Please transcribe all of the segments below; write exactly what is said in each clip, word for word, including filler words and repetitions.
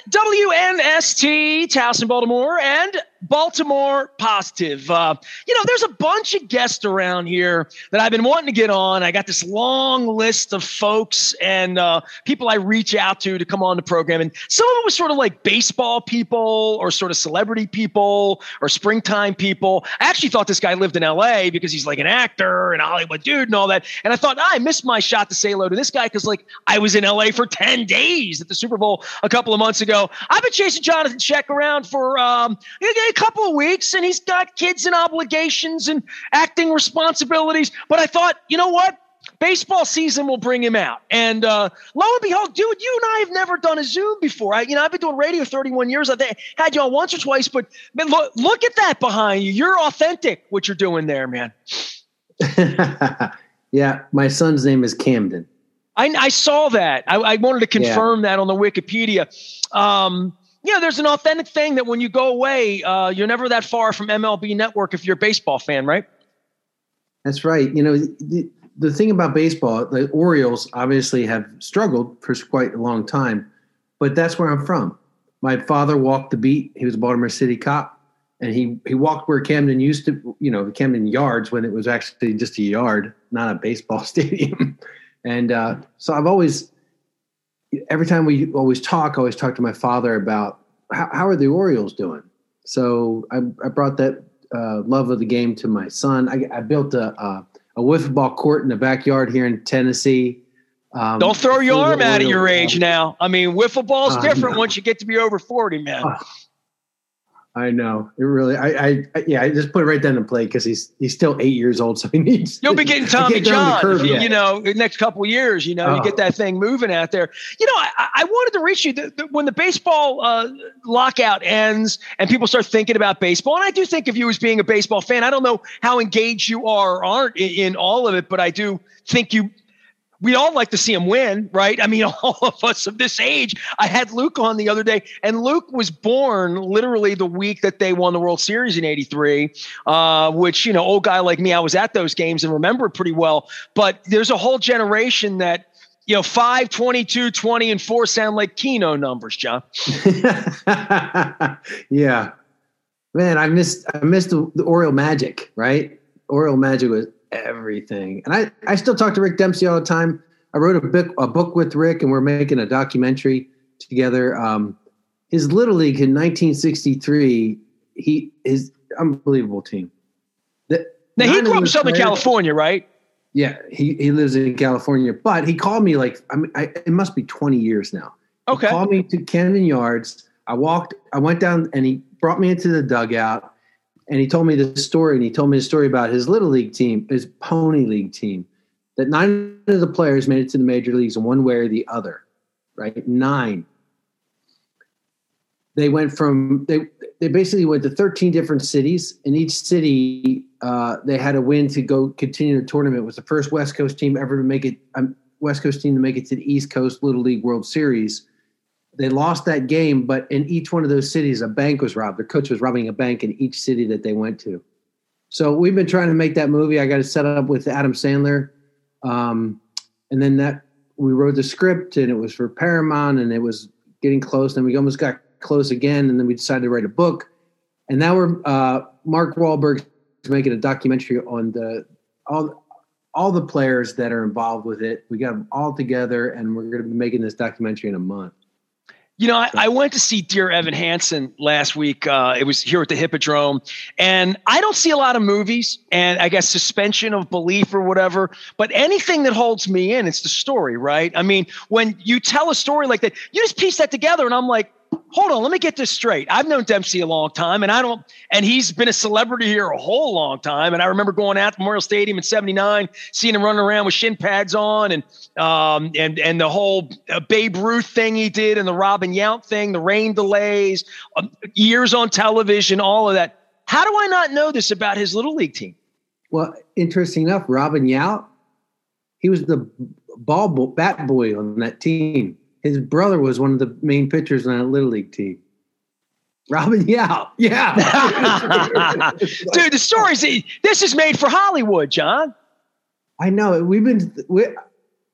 W N S T, Towson, Baltimore, and Baltimore Positive. Uh, you know, there's a bunch of guests around here that I've been wanting to get on. I got this long list of folks and uh, people I reach out to to come on the program. And some of it was sort of like baseball people or sort of celebrity people or springtime people. I actually thought this guy lived in L A because he's like an actor and a Hollywood dude and all that. And I thought, ah, I missed my shot to say hello to this guy because, like, I was in L A for ten days at the Super Bowl a couple of months ago. I've been chasing Jonathan Check around for um, a couple of weeks, and he's got kids and obligations and acting responsibilities. But I thought, you know what? Baseball season will bring him out. And uh, lo and behold, dude, you and I have never done a Zoom before. I, you know, I've been doing radio thirty-one years. I've had you on once or twice, but man, look, look at that behind you. You're authentic, what you're doing there, man. Yeah, my son's name is Camden. I, I saw that. I, I wanted to confirm yeah. that on the Wikipedia. Um, yeah, there's an authentic thing that when you go away, uh, you're never that far from M L B Network if you're a baseball fan, right? That's right. You know, the, the thing about baseball, the Orioles obviously have struggled for quite a long time, but that's where I'm from. My father walked the beat. He was a Baltimore City cop. And he, he walked where Camden used to, you know, Camden Yards, when it was actually just a yard, not a baseball stadium. And uh, so I've always, every time we always talk, I always talk to my father about how, how are the Orioles doing? So I, I brought that uh, love of the game to my son. I, I built a, a, a wiffle ball court in the backyard here in Tennessee. Um, Don't throw your arm out at your age now. I mean, wiffle ball is uh, different no. once you get to be over forty, man. Uh, I know it really. I, I, yeah. I just put it right down the plate because he's he's still eight years old, so he needs. You'll be getting Tommy John, you, you know, the next couple of years. You know, oh. you get that thing moving out there. You know, I, I wanted to reach you the, the, when the baseball uh, lockout ends and people start thinking about baseball. And I do think of you as being a baseball fan. I don't know how engaged you are or aren't in, in all of it, but I do think you. We all like to see him win, right? I mean, all of us of this age. I had Luke on the other day, and Luke was born literally the week that they won the World Series in eighty-three, uh, which, you know, old guy like me, I was at those games and remember it pretty well. But there's a whole generation that, you know, five, twenty-two, twenty, and four sound like Keno numbers, John. Yeah. Man, I missed I missed the, the Oriole Magic, right? Oriole Magic was everything. And I, I still talk to Rick Dempsey all the time. I wrote a book, a book with Rick, and we're making a documentary together. Um, his Little League in nineteen sixty-three, he his unbelievable team. The, now, he grew up in Southern players, California, right? Yeah, he, he lives in California. But he called me like, I mean, I, it must be twenty years now. Okay. He called me to Camden Yards. I walked, I went down, and he brought me into the dugout. And he told me the story, and he told me the story about his Little League team, his Pony League team, that nine of the players made it to the major leagues in one way or the other, right? Nine. They went from they they basically went to thirteen different cities. In each city, uh, they had a win to go continue the tournament. It was the first West Coast team ever to make it, um, West Coast team to make it to the East Coast Little League World Series. They lost that game, but in each one of those cities, a bank was robbed. Their coach was robbing a bank in each city that they went to. So we've been trying to make that movie. I got it set up with Adam Sandler. Um, and then that we wrote the script, and it was for Paramount, and it was getting close. And we almost got close again, and then we decided to write a book. And now we're uh, Mark Wahlberg's making a documentary on the all all the players that are involved with it. We got them all together, and we're going to be making this documentary in a month. You know, I, I went to see Dear Evan Hansen last week. Uh, it was here at the Hippodrome. And I don't see a lot of movies and I guess suspension of belief or whatever. But anything that holds me in, it's the story, right? I mean, when you tell a story like that, you just piece that together. And I'm like, hold on, let me get this straight. I've known Dempsey a long time, and I don't, and he's been a celebrity here a whole long time. And I remember going out to Memorial Stadium in seventy-nine, seeing him running around with shin pads on, and um, and and the whole uh, Babe Ruth thing he did, and the Robin Yount thing, the rain delays, um, years on television, all of that. How do I not know this about his Little League team? Well, interesting enough, Robin Yount, he was the ball bo- bat boy on that team. His brother was one of the main pitchers on that Little League team. Robin Yount. Yeah. Dude, the stories, this is made for Hollywood, John. I know. We've been, we,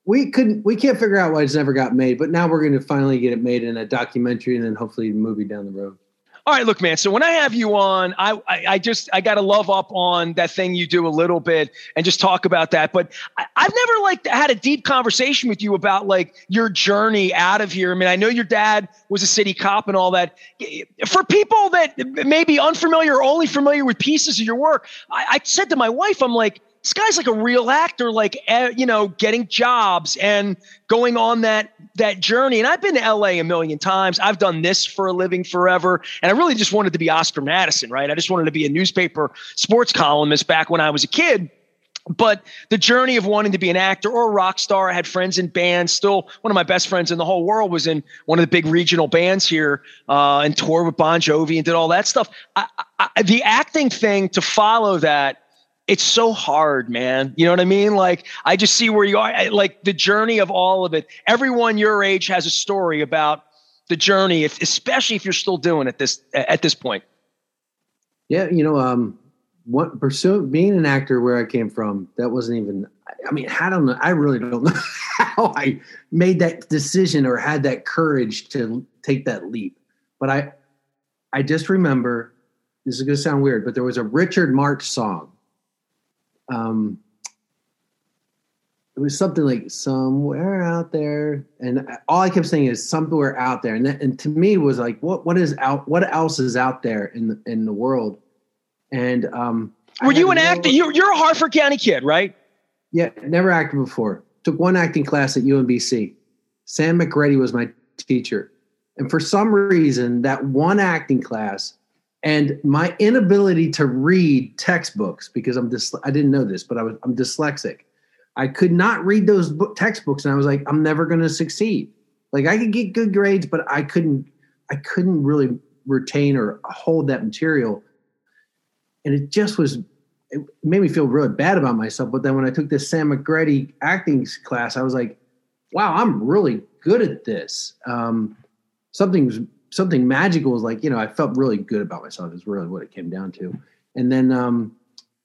we couldn't, we can't figure out why it's never got made, but now we're going to finally get it made in a documentary and then hopefully a movie down the road. All right, look, man. So when I have you on, I, I, I just I got to love up on that thing you do a little bit and just talk about that. But I, I've never like had a deep conversation with you about like your journey out of here. I mean, I know your dad was a city cop and all that. For people that may be unfamiliar or only familiar with pieces of your work, I, I said to my wife, I'm like, this guy's like a real actor, like, uh, you know, getting jobs and going on that that journey. And I've been to L A a million times. I've done this for a living forever. And I really just wanted to be Oscar Madison, right? I just wanted to be a newspaper sports columnist back when I was a kid. But the journey of wanting to be an actor or a rock star, I had friends in bands. Still, one of my best friends in the whole world was in one of the big regional bands here uh, and toured with Bon Jovi and did all that stuff. I, I, the acting thing, to follow that, it's so hard, man. You know what I mean? Like, I just see where you are. I, like the journey of all of it. Everyone your age has a story about the journey, if, especially if you're still doing it this at this point. Yeah, you know, um, what pursue being an actor where I came from, that wasn't even. I mean, I don't know. I really don't know how I made that decision or had that courage to take that leap. But I, I just remember. This is going to sound weird, but there was a Richard Marx song. Um, it was something like somewhere out there. And all I kept saying is somewhere out there. And that, and to me it was like, what, what is out, what else is out there in the, in the world? And, um, were you an actor? You're, you're a Harford County kid, right? Yeah. Never acted before. Took one acting class at U M B C. Sam McReady was my teacher. And for some reason, that one acting class and my inability to read textbooks, because I'm dys- I didn't know this, but I was I'm dyslexic. I could not read those book- textbooks, and I was like, I'm never going to succeed. Like I could get good grades, but I couldn't I couldn't really retain or hold that material. And it just was it made me feel really bad about myself. But then when I took this Sam McReady acting class, I was like, wow, I'm really good at this. Um, something's Something magical was like, you know, I felt really good about myself is really what it came down to. And then um,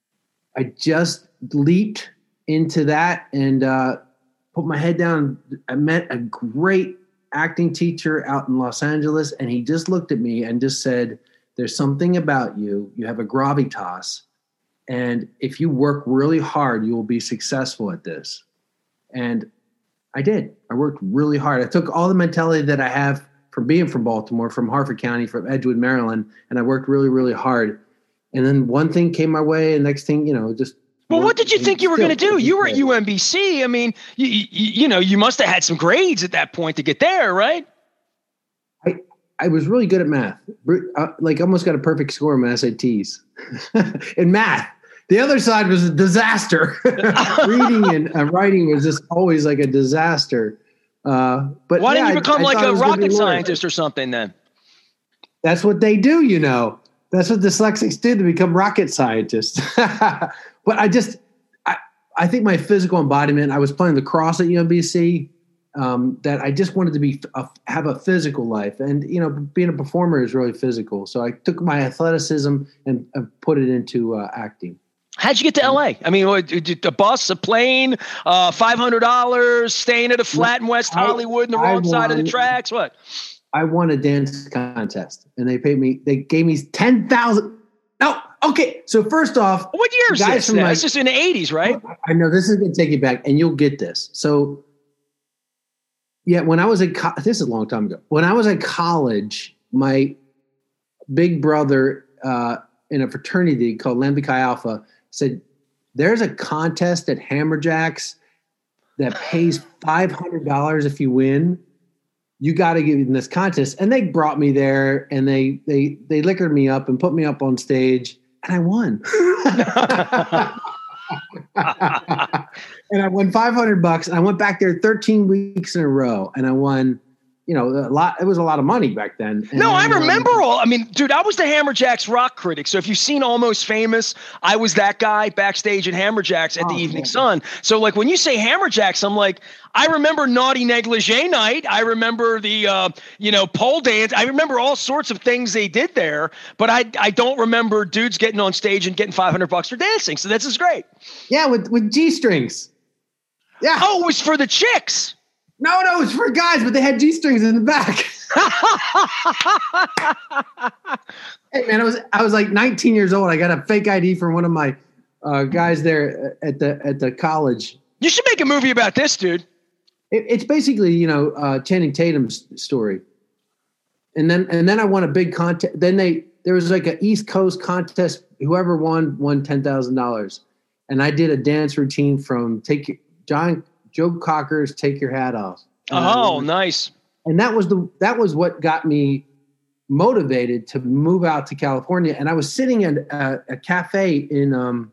I just leaped into that and uh, put my head down. I met a great acting teacher out in Los Angeles, and he just looked at me and just said, there's something about you. You have a gravitas. And if you work really hard, you will be successful at this. And I did. I worked really hard. I took all the mentality that I have from being from Baltimore, from Harford County, from Edgewood, Maryland, and I worked really, really hard. And then one thing came my way, and next thing, you know, just. Well, what did you think you were going to do? You were at U M B C. I mean, you, you, you know, you must have had some grades at that point to get there, right? I I was really good at math. I, like, almost got a perfect score in my S A Ts. In math. The other side was a disaster. Reading and uh, writing was just always like a disaster. Uh, but why yeah, didn't you become I, I like a rocket scientist or something then? That's what they do, you know. That's what dyslexics do, to become rocket scientists. But I just, I, I think my physical embodiment, I was playing lacrosse at U M B C, um, that I just wanted to be a, have a physical life. And, you know, being a performer is really physical. So I took my athleticism and, and put it into uh, acting. How'd you get to L A? I mean, what, a bus, a plane, uh, five hundred dollars, staying at a flat in West Hollywood on the wrong won, side of the tracks? What? I won a dance contest, and they paid me. They gave me ten thousand. Oh, okay. So first off, what year is this? My, it's just in the eighties, right? I know this is going to take you back, and you'll get this. So, yeah, when I was at co- this is a long time ago. When I was at college, my big brother uh, in a fraternity called Lambda Chi Alpha said, there's a contest at Hammerjacks that pays five hundred dollars if you win. You got to get in this contest. And they brought me there, and they they they liquored me up and put me up on stage, and I won. And I won five hundred bucks, and I went back there thirteen weeks in a row, and I won. You know, a lot. It was a lot of money back then. And no, then, I remember um, all. I mean, dude, I was the Hammerjacks rock critic. So if you've seen Almost Famous, I was that guy backstage at Hammerjacks at oh, the Evening man. Sun. So like when you say Hammerjacks, I'm like, I remember Naughty Negligee Night. I remember the, uh, you know, pole dance. I remember all sorts of things they did there. But I, I don't remember dudes getting on stage and getting five hundred bucks for dancing. So this is great. Yeah, with with G strings. Yeah. Oh, it was for the chicks. No, no, it was for guys, but they had G-strings in the back. Hey, man, I was I was like nineteen years old. I got a fake I D from one of my uh, guys there at the at the college. You should make a movie about this, dude. It, it's basically, you know, uh, Channing Tatum's story. And then and then I won a big contest. Then they there was like an East Coast contest. Whoever won won ten thousand dollars. And I did a dance routine from Take Your John Joe Cocker's "Take Your Hat Off." And oh, nice. And that was the that was what got me motivated to move out to California. And I was sitting at a, a cafe in um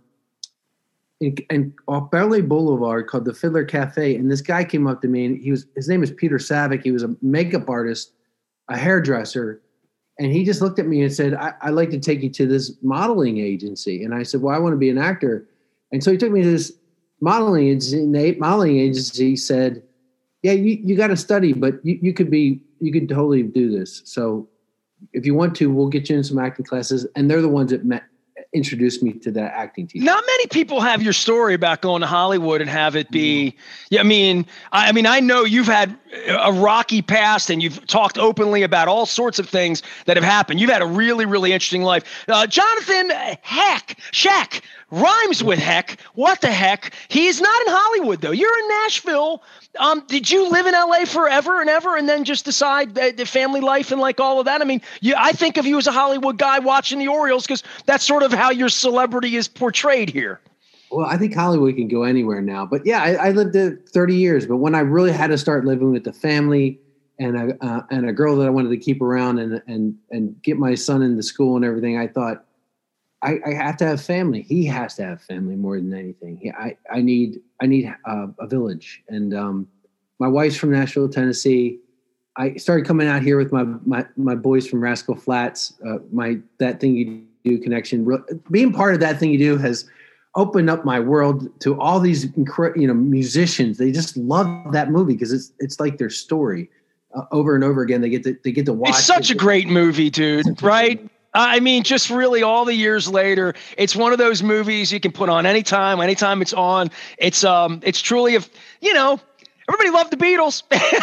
in, in off Beverly Boulevard called the Fiddler Cafe, and this guy came up to me, and he was his name is Peter Savick. He was a makeup artist, a hairdresser, and he just looked at me and said, I, "I'd like to take you to this modeling agency." And I said, "Well, I want to be an actor." And so he took me to this modeling agency, and the modeling agency said, "Yeah, you, you got to study, but you, you could be you could totally do this. So if you want to, we'll get you in some acting classes." And they're the ones that met, introduced me to that acting teacher. Not many people have your story about going to Hollywood and have it be, mm-hmm. yeah, I mean, I, I mean, I know you've had a rocky past and you've talked openly about all sorts of things that have happened. You've had a really, really interesting life. Uh, Jonathan Heck, Shack, rhymes with heck. What the heck? He's not in Hollywood, though. You're in Nashville. Um, did you live in L A forever and ever and then just decide that the family life and like all of that? I mean, you, I think of you as a Hollywood guy watching the Orioles because that's sort of how your celebrity is portrayed here. Well, I think Hollywood can go anywhere now. But yeah, I, I lived there thirty years. But when I really had to start living with the family and a, uh, and a girl that I wanted to keep around and, and, and get my son into school and everything, I thought, I, I have to have family. He has to have family more than anything. He, I, I need I need uh, a village. And um, my wife's from Nashville, Tennessee. I started coming out here with my my, my boys from Rascal Flatts. Uh, my That Thing You Do connection. Being part of That Thing You Do has opened up my world to all these incre- you know musicians. They just love that movie because it's it's like their story uh, over and over again. They get to they get to watch. It's such it. a great movie, dude. Right? I mean, just really all the years later, it's one of those movies you can put on anytime, anytime it's on. It's um, it's truly a, you know, everybody loved the Beatles.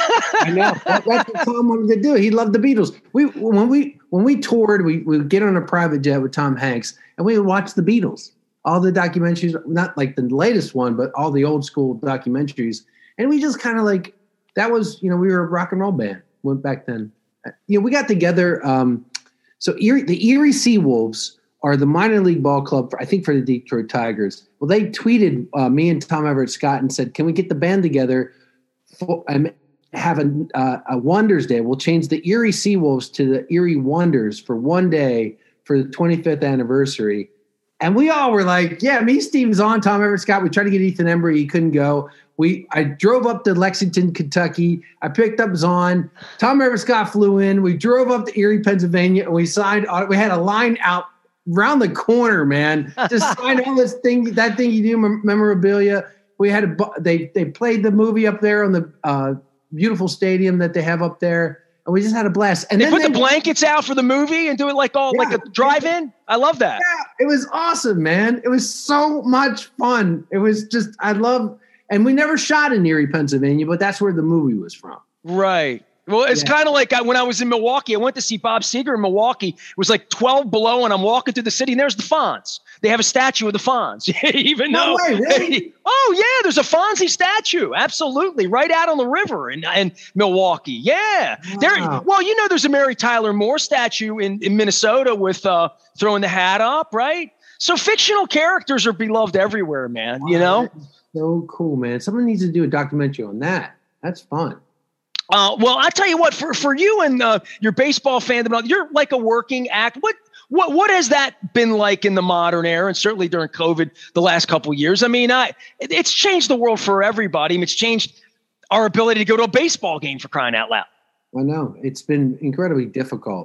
I know that, that's what Tom wanted to do. He loved the Beatles. We when we when we toured, we we would get on a private jet with Tom Hanks, and we would watch the Beatles, all the documentaries, not like the latest one, but all the old school documentaries, and we just kind of like that was, you know, we were a rock and roll band. Went back then, you know, we got together. Um, So Erie, the Erie Seawolves are the minor league ball club, for, I think, for the Detroit Tigers. Well, they tweeted uh, me and Tom Everett Scott and said, "Can we get the band together for, and have a, uh, a Wonders Day? We'll change the Erie Seawolves to the Erie Wonders for one day for the twenty-fifth anniversary." And we all were like, "Yeah, me, Steve Zahn, Tom Everett Scott." We tried to get Ethan Embry. He couldn't go. We I drove up to Lexington, Kentucky. I picked up Zahn. Tom Everett Scott flew in. We drove up to Erie, Pennsylvania, and we signed. We had a line out around the corner, man. Just signed all this thing, that thing you do, memorabilia. We had a. They they played the movie up there on the uh, beautiful stadium that they have up there, and we just had a blast. And they then put they, the blankets out for the movie and do it like all yeah, like a drive-in. I love that. Yeah, it was awesome, man. It was so much fun. It was just I love. And we never shot in Erie, Pennsylvania, but that's where the movie was from. Right. Well, it's yeah. kind of like I, when I was in Milwaukee, I went to see Bob Seger in Milwaukee. It was like twelve below, and I'm walking through the city, and there's the Fonz. They have a statue of the Fonz. Even no though, way, really? Oh, yeah, there's a Fonzie statue. Absolutely. Right out on the river in, in Milwaukee. Yeah. Wow. There. Well, you know, there's a Mary Tyler Moore statue in, in Minnesota with uh, throwing the hat up, right? So fictional characters are beloved everywhere, man, wow. you know? So cool, man. Someone needs to do a documentary on that. That's fun. Uh, well, I tell you what, for, for you and uh, your baseball fandom, you're like a working act. What what what has that been like in the modern era, and certainly during COVID the last couple of years? I mean, I it, it's changed the world for everybody. I mean, it's changed our ability to go to a baseball game, for crying out loud. I know. It's been incredibly difficult.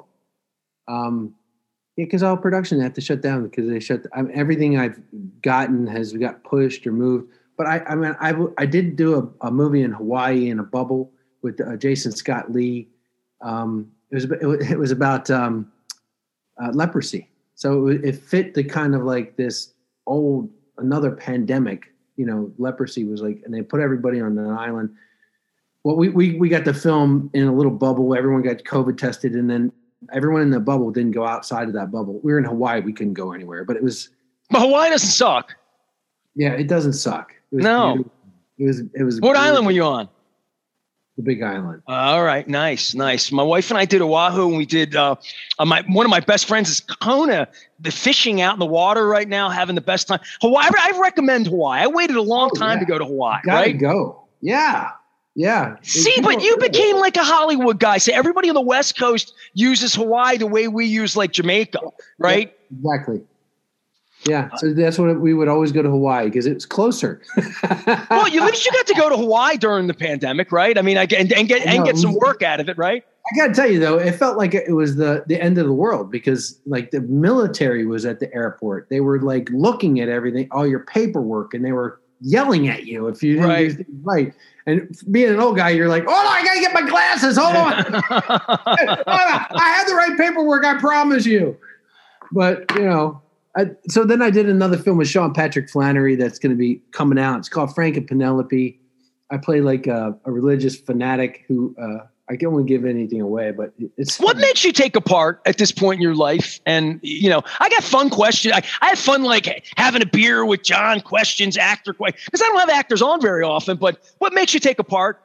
Um, yeah, because all production had to shut down because they shut. I mean, everything I've gotten has got pushed or moved. But I, I mean, I, I did do a, a movie in Hawaii in a bubble with uh, Jason Scott Lee. Um, it was it was about um, uh, leprosy, so it, it fit the kind of like this old another pandemic you know, leprosy was like, and they put everybody on the island. Well, we, we, we got the film in a little bubble. Everyone got COVID tested, and then everyone in the bubble didn't go outside of that bubble. We were in Hawaii. We couldn't go anywhere, but it was. But Hawaii doesn't suck. Yeah, it doesn't suck. It was no. Beautiful. It was, it was. What beautiful. island were you on? The Big Island. Uh, all right. Nice. Nice. My wife and I did Oahu, and we did, uh, uh, my, one of my best friends is Kona, the fishing out in the water right now, having the best time. Hawaii. I, I recommend Hawaii. I waited a long oh, time yeah. to go to Hawaii. Gotta right? go. Yeah. Yeah. See, but you became like a Hollywood guy. So everybody on the West Coast uses Hawaii the way we use like Jamaica, right? Yeah, exactly. Yeah. So that's what we would always go to Hawaii because it was closer. Well, you, at least you got to go to Hawaii during the pandemic, right? I mean, I and, and get and get some work out of it, right? I got to tell you though, it felt like it was the the end of the world because like the military was at the airport. They were like looking at everything, all your paperwork, and they were yelling at you if you didn't right. do things right. And being an old guy, you're like, hold on, I gotta get my glasses. Hold on. Hold on. I have the right paperwork, I promise you. But you know, I, so then I did another film with Sean Patrick Flannery that's going to be coming out. It's called Frank and Penelope. I play like a, a religious fanatic who uh, I don't want to give anything away, but it's what fun. makes you take a part at this point in your life? And you know, I got fun questions. I, I had fun like having a beer with John questions, actor questions, because I don't have actors on very often. But what makes you take a part?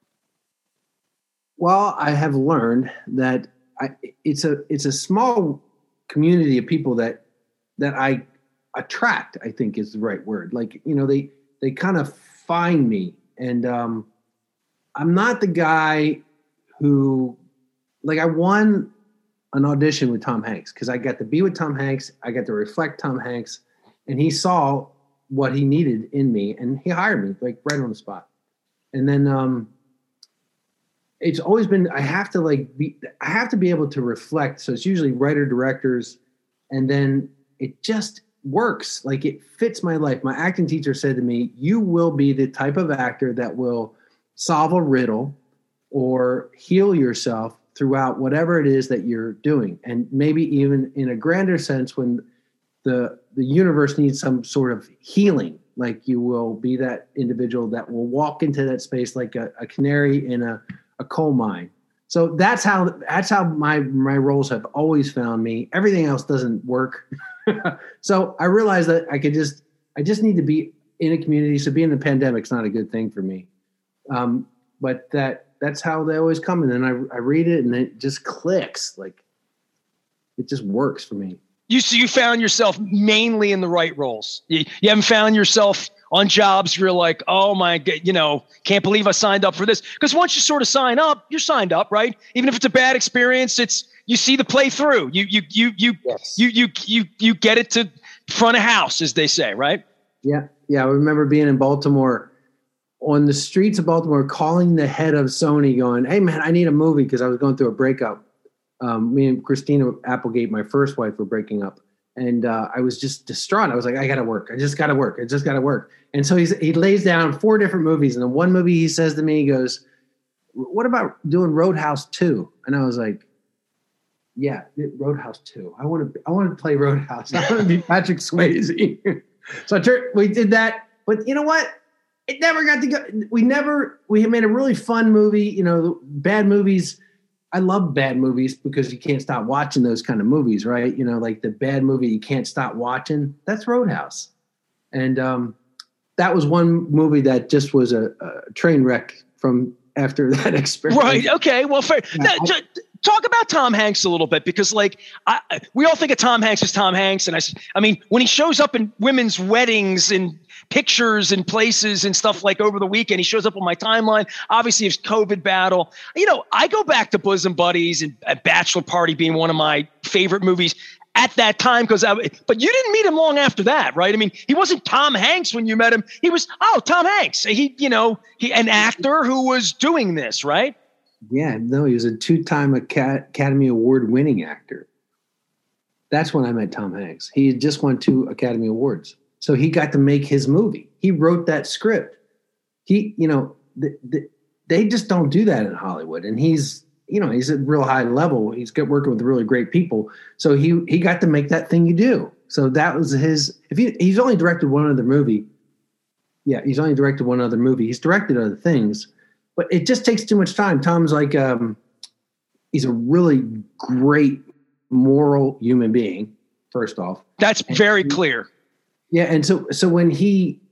Well, I have learned that I, it's a it's a small community of people that that I attract. I think is the right word. Like you know, they they kind of find me, and um, I'm not the guy who, like, I won an audition with Tom Hanks because I got to be with Tom Hanks. I got to reflect Tom Hanks, and he saw what he needed in me, and he hired me like right on the spot. And then um, it's always been I have to like be I have to be able to reflect. So it's usually writer directors, and then it just works. Like it fits my life. My acting teacher said to me, "You will be the type of actor that will solve a riddle or heal yourself throughout whatever it is that you're doing. And maybe even in a grander sense, when the the universe needs some sort of healing, like you will be that individual that will walk into that space like a, a canary in a, a coal mine." So that's how that's how my my roles have always found me. Everything else doesn't work. So I realized that I could just I just need to be in a community. So being in a pandemic is not a good thing for me. Um, but that that's how they always come. And then I, I read it and it just clicks. Like it just works for me. You so you found yourself mainly in the right roles. You, you haven't found yourself on jobs where you're like, oh my God, you know, can't believe I signed up for this. Because once you sort of sign up, you're signed up, right? Even if it's a bad experience, it's you see the play through. You you you you yes. you you you you get it to front of house, as they say, right? Yeah, yeah. I remember being in Baltimore, on the streets of Baltimore, calling the head of Sony, going, "Hey man, I need a movie," because I was going through a breakup. Um, me and Christina Applegate, my first wife, were breaking up. And uh, I was just distraught. I was like, I got to work. I just got to work. I just got to work. And so he's, he lays down four different movies. And then one movie he says to me, he goes, "What about doing Roadhouse two?" And I was like, yeah, Roadhouse two. I want to I want to play Roadhouse. I want to be Patrick Swayze. So I turned, we did that. But you know what? It never got to go. We never, we made a really fun movie. You know, bad movies. I love bad movies because you can't stop watching those kind of movies, right? You know, like the bad movie you can't stop watching. That's Roadhouse. And um, that was one movie that just was a, a train wreck from after that experience. Right. Okay. Well, fair. Yeah, now, I, j- talk about Tom Hanks a little bit, because like I, we all think of Tom Hanks as Tom Hanks. And I, I mean, when he shows up in women's weddings and pictures and places and stuff like over the weekend, he shows up on my timeline. Obviously, his COVID battle. You know, I go back to Bosom Buddies and a Bachelor Party being one of my favorite movies at that time, because I. But you didn't meet him long after that, right? I mean, he wasn't Tom Hanks when you met him. He was oh Tom Hanks. He, you know, he an actor who was doing this, right? Yeah, no, he was a two-time Academy Award-winning actor. That's when I met Tom Hanks. He had just won two Academy Awards. So he got to make his movie. He wrote that script. He, you know, the, the, they just don't do that in Hollywood. And he's, you know, he's at real high level. He's got working with really great people. So he he got to make that thing you do. So that was his. If he he's only directed one other movie, Yeah, he's only directed one other movie. He's directed other things, but it just takes too much time. Tom's like, um, he's a really great moral human being, first off. That's and very he, clear. Yeah, and so so when he,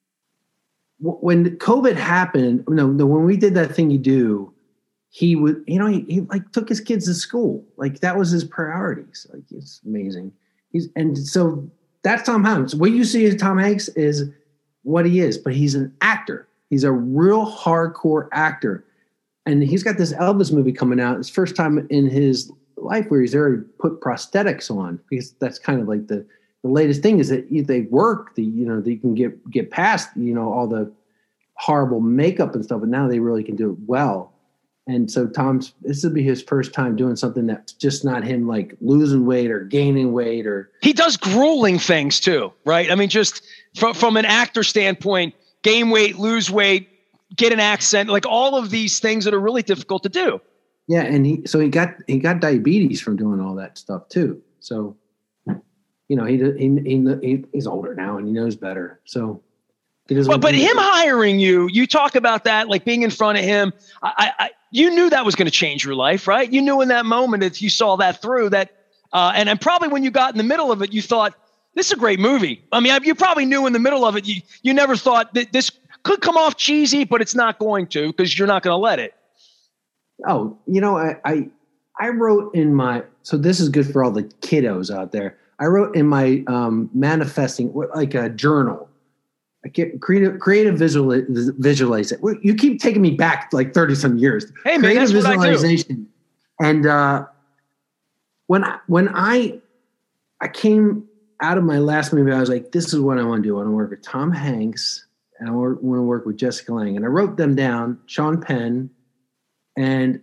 when COVID happened, no, no, when we did that thing you do, he would, you know, he, he like took his kids to school. Like that was his priorities. Like it's amazing. He's and so that's Tom Hanks. What you see as Tom Hanks is what he is, but he's an actor. He's a real hardcore actor. And he's got this Elvis movie coming out. It's first time in his life where he's already put prosthetics on, because that's kind of like the, the latest thing is that they work, the, you know, they can get, get past, you know, all the horrible makeup and stuff, but now they really can do it well. And so Tom's, this will be his first time doing something that's just not him like losing weight or gaining weight or. He does grueling things too, right? I mean, just from, from an actor standpoint, gain weight, lose weight, get an accent, like all of these things that are really difficult to do. Yeah. And he, so he got, he got diabetes from doing all that stuff too. So, you know, he, he, he he's older now and he knows better. So he doesn't. But, but him hiring you, you talk about that, like being in front of him. I, I you knew that was going to change your life, right? You knew in that moment that you saw that through that. Uh, and, and probably when you got in the middle of it, you thought, this is a great movie. I mean, you probably knew in the middle of it, you, you never thought that this could come off cheesy, but it's not going to, because you're not going to let it. Oh, you know, I, I, I wrote in my, so this is good for all the kiddos out there. I wrote in my um, manifesting, like a journal. I get creative, creative visual, visualize it. You keep taking me back like thirty some years. Hey, man, creative that's visualization. What I do. And uh, when I, when I, I came out of my last movie, I was like, this is what I want to do. I want to work with Tom Hanks and I want to work with Jessica Lange. And I wrote them down, Sean Penn, and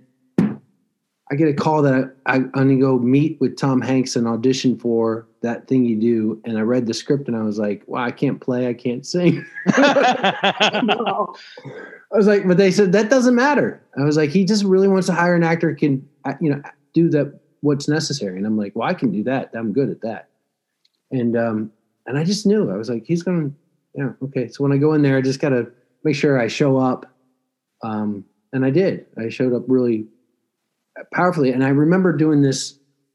I get a call that I, I'm going to go meet with Tom Hanks and audition for That Thing You Do. And I read the script and I was like, wow, I can't play. I can't sing. I was like, but they said, that doesn't matter. I was like, he just really wants to hire an actor who can, you know, do that, what's necessary. And I'm like, well, I can do that. I'm good at that. And, um, and I just knew, I was like, he's going to, yeah, okay. So when I go in there, I just got to make sure I show up. Um, and I did. I showed up really powerfully. And I remember doing this.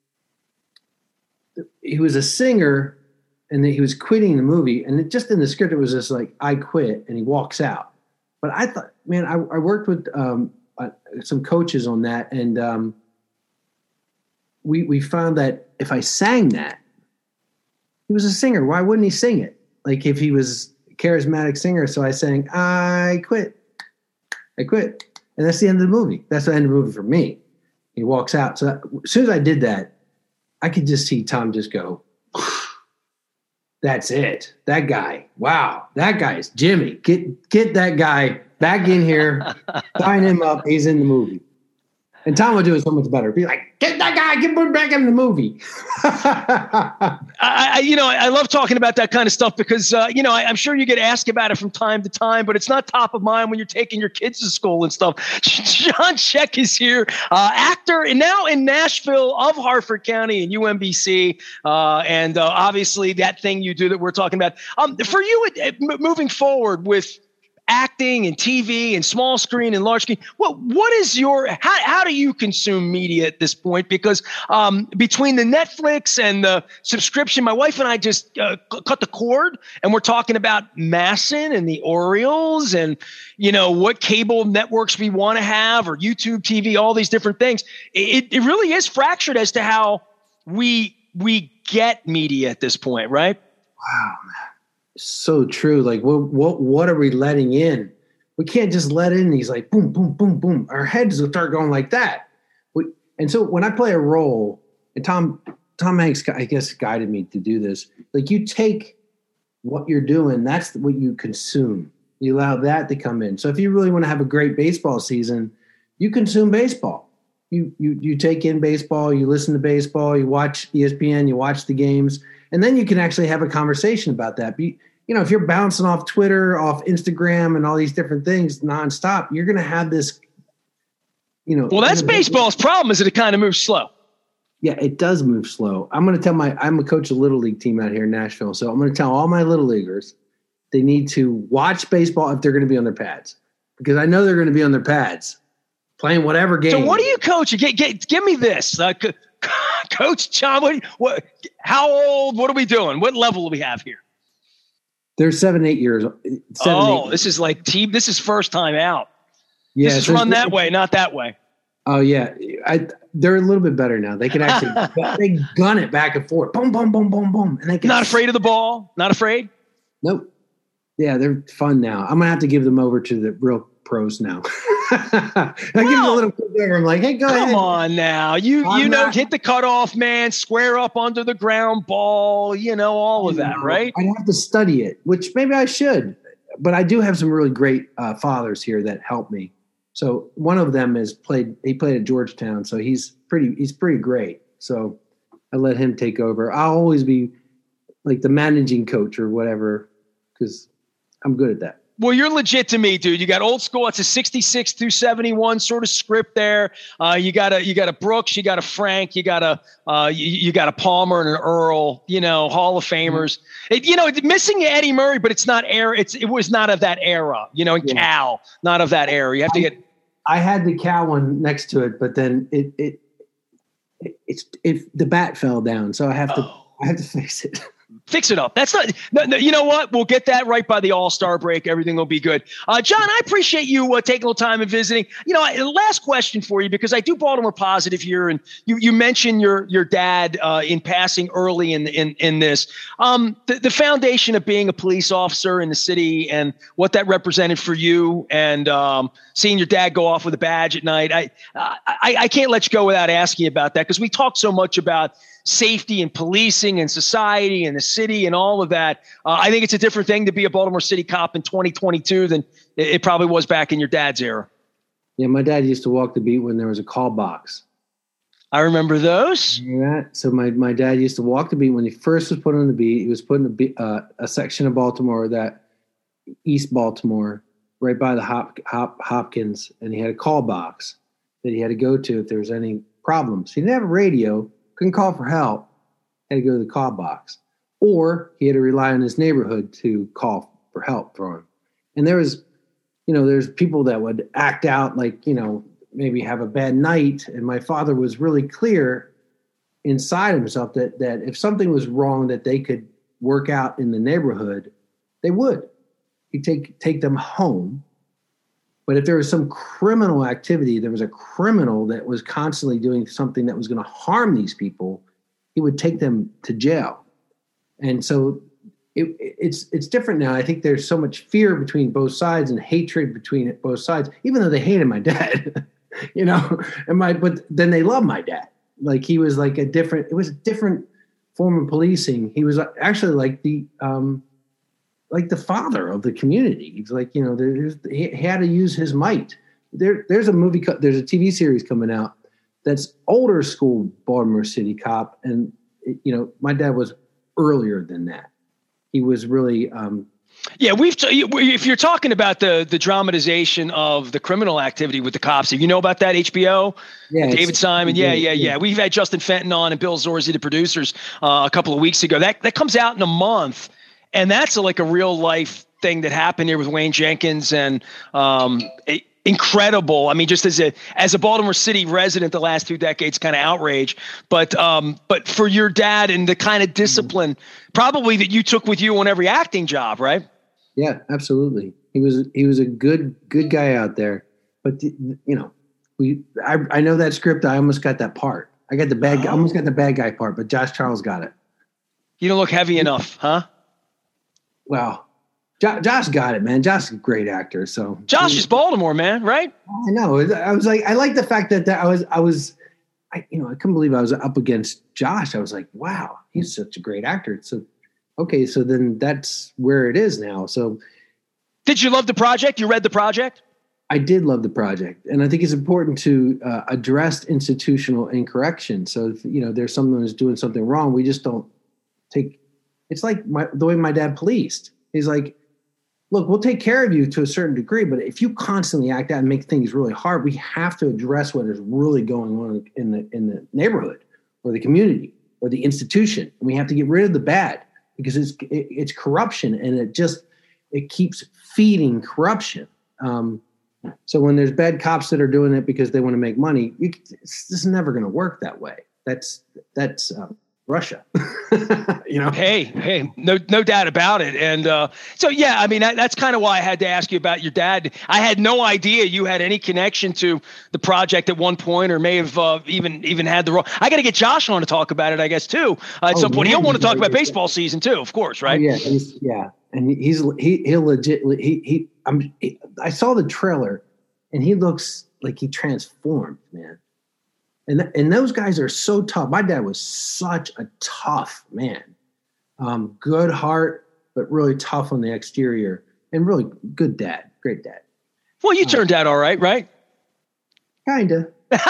He was a singer and he was quitting the movie. And it, just in the script, it was just like, I quit, and he walks out. But I thought, man, I, I worked with um, uh, some coaches on that. And um, we, we found that if I sang that, he was a singer. Why wouldn't he sing it? Like if he was a charismatic singer. So I sang, I quit, I quit. And that's the end of the movie. That's the end of the movie for me. He walks out. So as soon as I did that, I could just see Tom just go, that's it. That guy. Wow. That guy is Jimmy. Get get that guy back in here. Sign him up. He's in the movie. And Tom would do it so much better. Be like, get that guy, get him back in the movie. I, I, you know, I love talking about that kind of stuff because, uh, you know, I, I'm sure you get asked about it from time to time, but it's not top of mind when you're taking your kids to school and stuff. John Czech is here, uh, actor, and now in Nashville of Harford County and U M B C, uh, and uh, obviously that thing you do that we're talking about. Um, for you, uh, moving forward with acting and T V and small screen and large screen, what what is your how how do you consume media at this point? Because um, between the Netflix and the subscription, my wife and I just uh, c- cut the cord, and we're talking about Masson and the Orioles, and you know what cable networks we want to have, or YouTube T V, all these different things. It it really is fractured as to how we we get media at this point, right? Wow, man. So true. Like, what, what, what are we letting in? We can't just let in these like boom, boom, boom, boom. Our heads will start going like that. We, and so when I play a role, and Tom, Tom Hanks, I guess, guided me to do this. Like, you take what you're doing, that's what you consume. You allow that to come in. So if you really want to have a great baseball season, you consume baseball. You, you, you take in baseball, you listen to baseball, you watch E S P N, you watch the games. And then you can actually have a conversation about that. Be, you know, if you're bouncing off Twitter, off Instagram, and all these different things nonstop, you're going to have this, you know. Well, that's baseball's problem, is that it kind of moves slow. Yeah, it does move slow. I'm going to tell my, I'm a coach of Little League team out here in Nashville. So I'm going to tell all my Little Leaguers they need to watch baseball if they're going to be on their pads, because I know they're going to be on their pads playing whatever game. So what are you coaching? Get, get, give me this. Uh, Coach John, what, what, how old, what are we doing? What level do we have here? They're seven, eight years. Seven, oh, eight this years. is like team. This is first time out. Yeah, this is run that way, not that way. Oh yeah. I, they're a little bit better now. They can actually, they gun it back and forth. Boom, boom, boom, boom, boom. And they can, not afraid of the ball. Not afraid. Nope. Yeah. They're fun now. I'm going to have to give them over to the real pros now. I well, give them a little quick over. I'm like, hey, go come ahead. Come on now. You I'm you know, not, hit the cutoff, man, square up under the ground ball, you know, all of that, know, right? I'd have to study it, which maybe I should. But I do have some really great uh, fathers here that help me. So one of them is played, he played at Georgetown. So he's pretty, he's pretty great. So I let him take over. I'll always be like the managing coach or whatever, because I'm good at that. Well, you're legit to me, dude. You got old school. It's a sixty-six through seventy-one sort of script there. Uh, you got a you got a Brooks, you got a Frank, you got a uh, you, you got a Palmer and an Earl. You know, Hall of Famers. Mm-hmm. It, you know, missing Eddie Murray, but it's not era. It's it was not of that era. You know, and yeah. Cal, not of that era. You have to get. I had the Cal one next to it, but then it it, it it's it the bat fell down, so I have to oh. I have to fix it. Fix it up. That's not, no, no, you know what? We'll get that right by the All-Star break. Everything will be good. Uh, John, I appreciate you uh, taking a little time and visiting. You know, I, last question for you, because I do Baltimore Positive here, and you you mentioned your your dad uh, in passing early in in in this. Um, the, the foundation of being a police officer in the city and what that represented for you, and um, seeing your dad go off with a badge at night. I I, I can't let you go without asking about that, because we talk so much about safety and policing and society and the city and all of that. Uh, I think it's a different thing to be a Baltimore City cop in twenty twenty-two than it, it probably was back in your dad's era. Yeah, my dad used to walk the beat when there was a call box. I remember those. Yeah. So my, my dad used to walk the beat when he first was put on the beat. He was put in a, beat, uh, a section of Baltimore, that East Baltimore, right by the Hop, Hop, Hopkins, and he had a call box that he had to go to if there was any problems. He didn't have a radio. Couldn't call for help, had to go to the call box. Or he had to rely on his neighborhood to call for help for him. And there was, you know, there's people that would act out like, you know, maybe have a bad night. And my father was really clear inside himself that that if something was wrong that they could work out in the neighborhood, they would. He'd take, take them home. But if there was some criminal activity, there was a criminal that was constantly doing something that was going to harm these people, he would take them to jail. And so it, it's it's different now. I think there's so much fear between both sides and hatred between both sides, even though they hated my dad, you know, and my, but then they love my dad. Like he was like a different, it was a different form of policing. He was actually like the, um, like the father of the community. He's like, you know, there's, he had to use his might. There, there's a movie, there's a T V series coming out that's older school Baltimore City cop. And, you know, my dad was earlier than that. He was really, um, yeah, we've, t- if you're talking about the, the dramatization of the criminal activity with the cops, if you know about that, H B O, yeah, David Simon. Yeah, yeah, yeah. We've had Justin Fenton on and Bill Zorzi, the producers, uh, a couple of weeks ago. That, that comes out in a month. And that's a, like a real life thing that happened here with Wayne Jenkins, and um, it, incredible. I mean, just as a as a Baltimore City resident, the last two decades, kind of outrage. But um, but for your dad and the kind of discipline, mm-hmm. probably that you took with you on every acting job, right? Yeah, absolutely. He was he was a good good guy out there. But the, you know, we I I know that script. I almost got that part. I got the bad. Oh. I almost got the bad guy part, but Josh Charles got it. You don't look heavy enough, huh? Well, jo- Josh got it, man. Josh is a great actor. So Josh he, is Baltimore, man, right? I know. I was like, I like the fact that, that I was, I was, I, you know, I couldn't believe I was up against Josh. I was like, wow, he's such a great actor. So, okay, so then that's where it is now. So, did you love the project? You read the project? I did love the project, and I think it's important to uh, address institutional incorrection. So, if, you know, there's someone who's doing something wrong, we just don't take. It's like my, the way my dad policed. He's like, look, we'll take care of you to a certain degree, but if you constantly act out and make things really hard, we have to address what is really going on in the in the neighborhood or the community or the institution. And we have to get rid of the bad because it's it, it's corruption, and it just it keeps feeding corruption. Um, so when there's bad cops that are doing it because they want to make money, you, it's, this is never going to work that way. That's that's uh, Russia. You know. Hey, hey, no, no doubt about it. And uh, so, yeah, I mean, that, that's kind of why I had to ask you about your dad. I had no idea you had any connection to the project at one point, or may have uh, even even had the role. I got to get Josh on to talk about it, I guess, too. Uh, at oh, some point, man, he'll want to talk about baseball season too, of course, right? Oh, yeah, he's, yeah, and he's he he'll legit he he. I'm he, I saw the trailer, and he looks like he transformed, man. And th- and those guys are so tough. My dad was such a tough man. Um, good heart, but really tough on the exterior, and really good dad, great dad. Well, you turned uh, out all right, right? Kinda.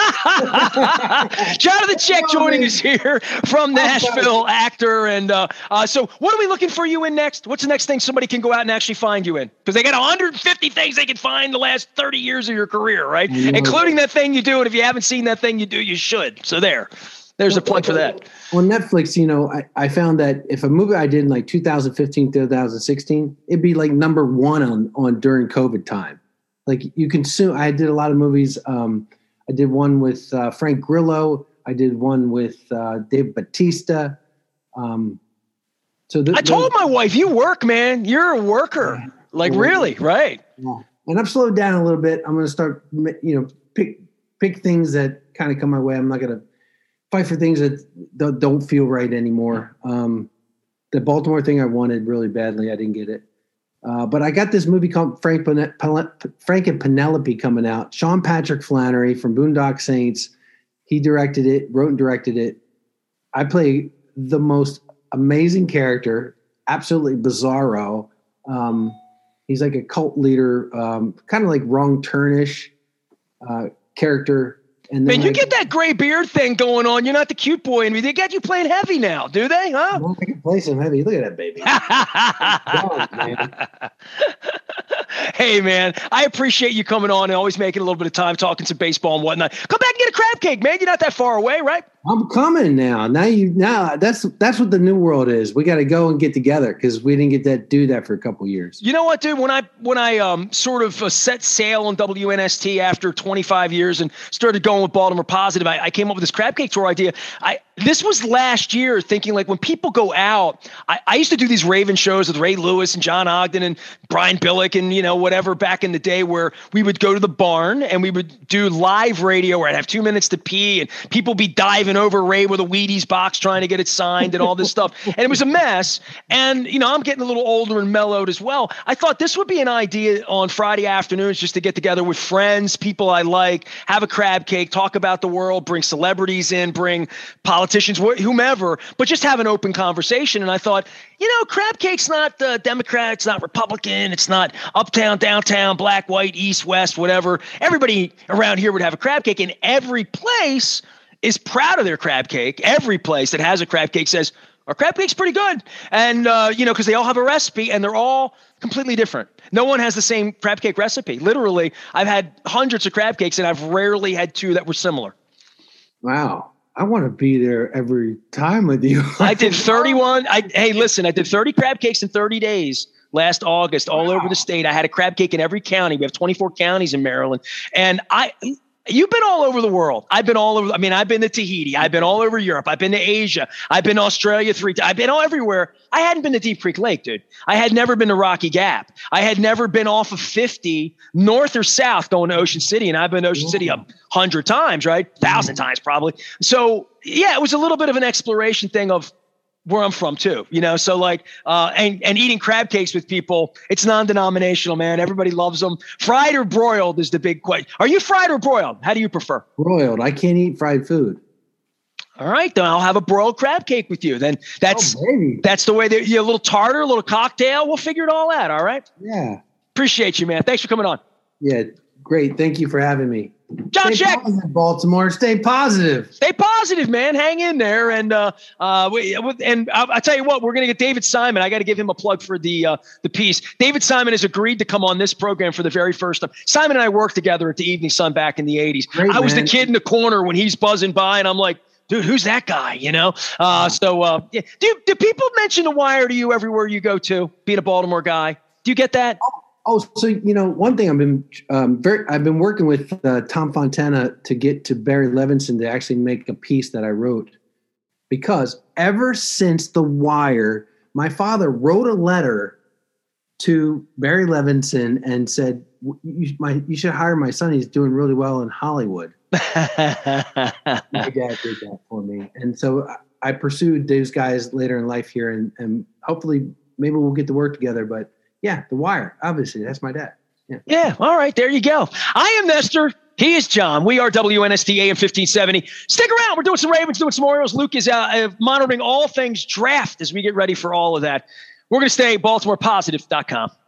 Jonathan Check joining us here from Nashville, actor. And uh, uh, so what are we looking for you in next? What's the next thing somebody can go out and actually find you in? Because they got one hundred fifty things they can find the last thirty years of your career, right? Including that thing you do. And if you haven't seen that thing you do, you should. So there. There's a plug for that. On Netflix, you know, I, I found that if a movie I did in like two thousand fifteen, two thousand sixteen, it'd be like number one on, on during COVID time. Like you consume, I did a lot of movies. Um, I did one with uh, Frank Grillo. I did one with uh, Dave Bautista. Um, so th- I told my wife, you work, man. You're a worker. Yeah. Like yeah. Really, right? Yeah. And I've slowed down a little bit. I'm going to start, you know, pick pick things that kind of come my way. I'm not going to fight for things that don't feel right anymore. Um, the Baltimore thing I wanted really badly. I didn't get it. Uh, but I got this movie called Frank, Pen- Frank and Penelope coming out. Sean Patrick Flannery from Boondock Saints. He directed it, wrote and directed it. I play the most amazing character, absolutely bizarro. Um, he's like a cult leader, um, kind of like Wrong Turnish uh, character. And then Man, you I, get that gray beard thing going on. You're not the cute boy. And they got you playing heavy now, do they? Huh? Well, I can play some heavy. Look at that baby. God, man. Hey, man, I appreciate you coming on and always making a little bit of time talking some baseball and whatnot. Come back and get a crab cake, man. You're not that far away, right? I'm coming now. Now you now that's that's what the new world is. We got to go and get together because we didn't get that do that for a couple years. You know what, dude? When I when I um sort of uh, set sail on W N S T after twenty-five years and started going with Baltimore Positive, I, I came up with this crab cake tour idea. I this was last year, thinking like when people go out, I, I used to do these Raven shows with Ray Lewis and John Ogden and Brian Billick and you know whatever back in the day where we would go to the barn and we would do live radio where I'd have two minutes to pee and people be diving over Ray with a Wheaties box trying to get it signed and all this stuff. And it was a mess. And, you know, I'm getting a little older and mellowed as well. I thought this would be an idea on Friday afternoons just to get together with friends, people I like, have a crab cake, talk about the world, bring celebrities in, bring politicians, wh- whomever, but just have an open conversation. And I thought, you know, crab cake's not uh, Democrat, it's not Republican, it's not uptown, downtown, black, white, east, west, whatever. Everybody around here would have a crab cake, and every place is proud of their crab cake. Every place that has a crab cake says, our crab cake's pretty good. And, uh, you know, because they all have a recipe and they're all completely different. No one has the same crab cake recipe. Literally, I've had hundreds of crab cakes and I've rarely had two that were similar. Wow. I want to be there every time with you. I did thirty-one. I, hey, listen, I did thirty crab cakes in thirty days last August, all wow. over the state. I had a crab cake in every county. We have twenty-four counties in Maryland. And I... You've been all over the world. I've been all over. I mean, I've been to Tahiti. I've been all over Europe. I've been to Asia. I've been to Australia three times. I've been all everywhere. I hadn't been to Deep Creek Lake, dude. I had never been to Rocky Gap. I had never been off of fifty north or south going to Ocean City. And I've been to Ocean City a hundred times, right? A thousand times probably. So yeah, it was a little bit of an exploration thing of where I'm from too, you know? So like, uh, and, and eating crab cakes with people, it's non-denominational, man. Everybody loves them. Fried or broiled is the big question. Are you fried or broiled? How do you prefer? Broiled. I can't eat fried food. All right, then I'll have a broiled crab cake with you. Then that's, oh, that's the way that you, a little tartar, a little cocktail. We'll figure it all out. All right. Yeah. Appreciate you, man. Thanks for coming on. Yeah. Great. Thank you for having me. John Stay Check, positive, Baltimore. Stay positive. Stay positive, man. Hang in there, and uh, uh, we, and I'll, I'll tell you what, we're gonna get David Simon. I got to give him a plug for the uh, the piece. David Simon has agreed to come on this program for the very first time. Simon and I worked together at the Evening Sun back in the eighties. Great, I was man. the kid in the corner when he's buzzing by, and I'm like, dude, who's that guy? You know. Uh, so, uh, yeah. do do people mention The Wire to you everywhere you go to? Being a Baltimore guy. Do you get that? Oh, oh so you know, one thing I've been um, very, I've been working with uh, Tom Fontana to get to Barry Levinson to actually make a piece that I wrote, because ever since The Wire, my father wrote a letter to Barry Levinson and said, you, my, you should hire my son. He's doing really well in Hollywood. My dad did that for me. And so I, I pursued those guys later in life here, and, and hopefully maybe we'll get to work together. But yeah, The Wire, obviously, that's my dad. Yeah. Yeah. All right. There you go. I am Nestor. He is John. We are W N S T A M fifteen seventy. Stick around. We're doing some Ravens, doing some Orioles. Luke is uh, uh, monitoring all things draft as we get ready for all of that. We're going to stay at baltimore positive dot com.